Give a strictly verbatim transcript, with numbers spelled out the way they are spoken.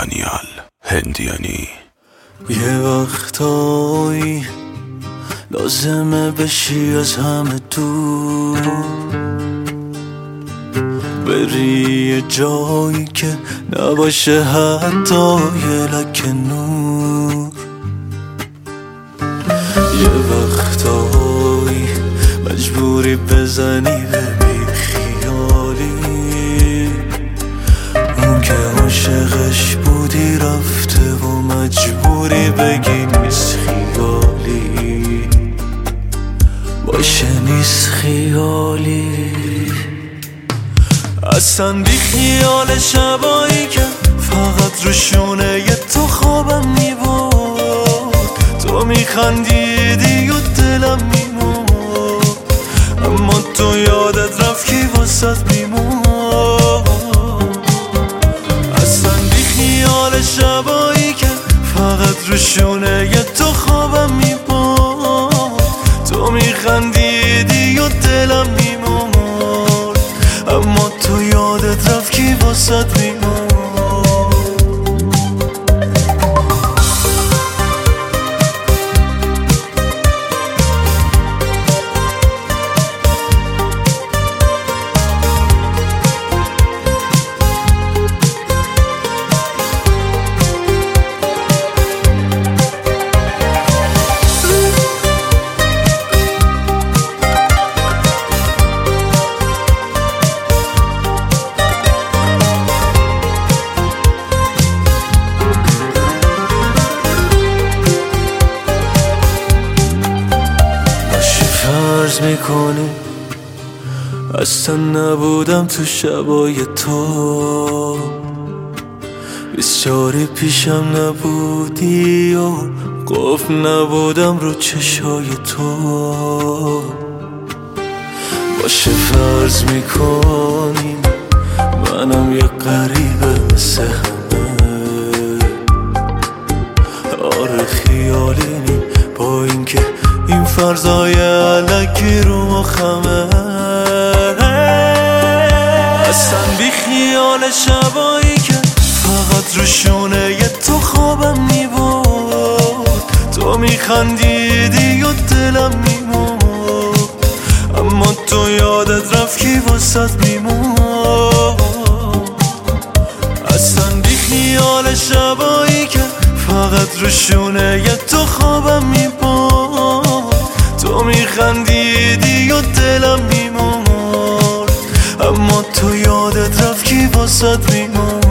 دانیال هندیانی. یه وقتایی لازمه بشی از همه دور، بری یه جایی که نباشه حتی یه لکه نور. یه وقتایی مجبوری بزنی به بی خیالی، اون که عاشقش بودی رفته و مجبوری بگی نیست خیالی، باشه نیست خیالی. اصلا بی خیال شبایی که فقط رو شونه یه تو خوابم میبود، تو میخندیدی و دلم میمود، اما تو یادت رفت کی واسد میمود. اصلا بی خیال شبایی که فقط رو شونه یه تو خوابم میبود، تو میخندیدی و دلم میمود، اما تو یادت رفت کی واسد میمود. فرض میکنی اصلا نبودم تو شبای تو، بسیاری پیشم نبودی و قفل نبودم رو چشای تو. باشه فرض میکنی منم یه غریبه مثل همه، آره خیالی نی با اینکه این فرضای علکی رو مخمه. اصلا بی خیال شبایی که فقط رو شونه یه تو خوابم میبود، تو میخندیدی و دلم میمود، اما تو یادت رفت کی واسد میمود. اصلا بی خیال شبایی که فقط رو شونه یه تو خوابم میبود، تو میخندیدی و دلم میمود، اما تو یادت رفت کی واسد میمود.